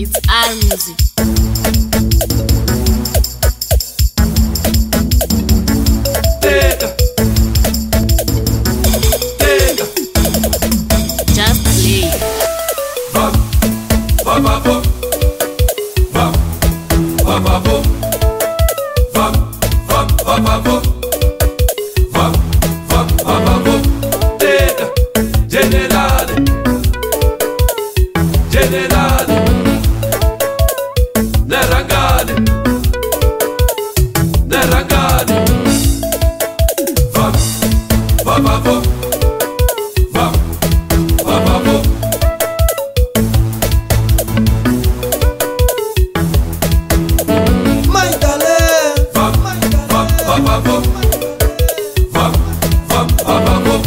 It's our music. Just play. Generale, Nerangale, vam, vavavo, vam, vavavo. Maitale, Vam, vavavo, vam, vavavo.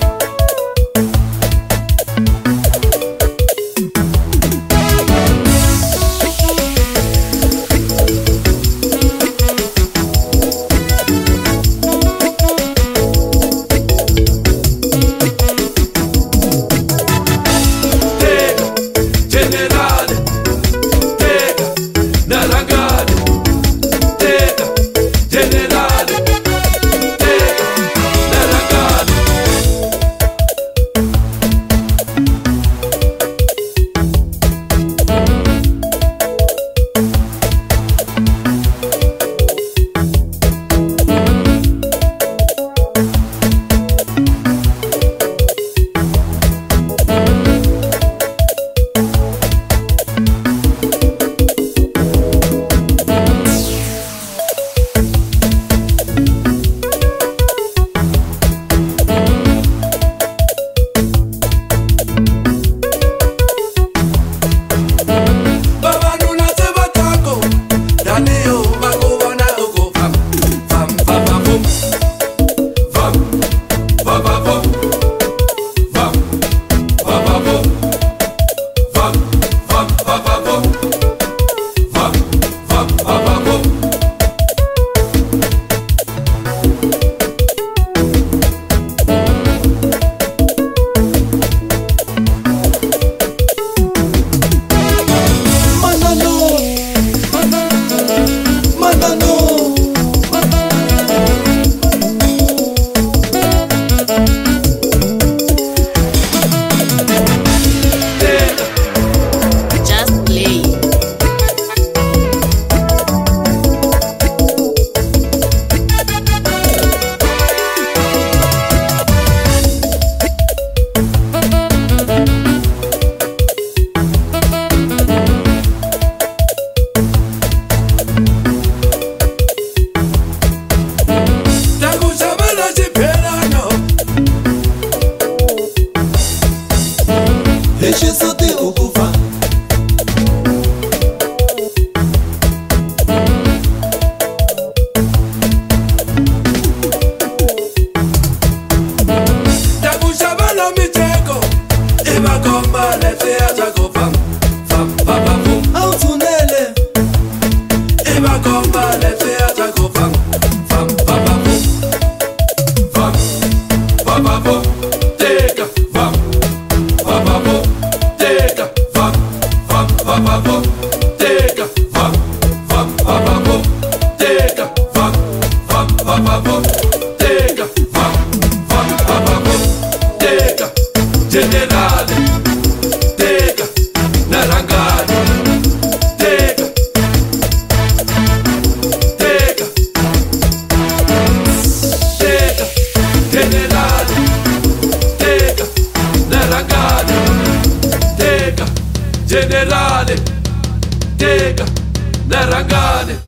Deixe sote ukufa. Takushabala mitego, iba komba lefea jago fam, fam, bababo. Autunele, Iba komba lefea jago fam, fam, bababo. Fam, bababo, tega, fam, bababo, tega, fam, fam, bababo, tega, fam, fam, bababo, tega, fam, fam, bababo, tega, fam, fam, bababo, tega, generale, tega, narangale, tega, tega, tega, generale, tega, narangale, tega, generale, tega, narangale.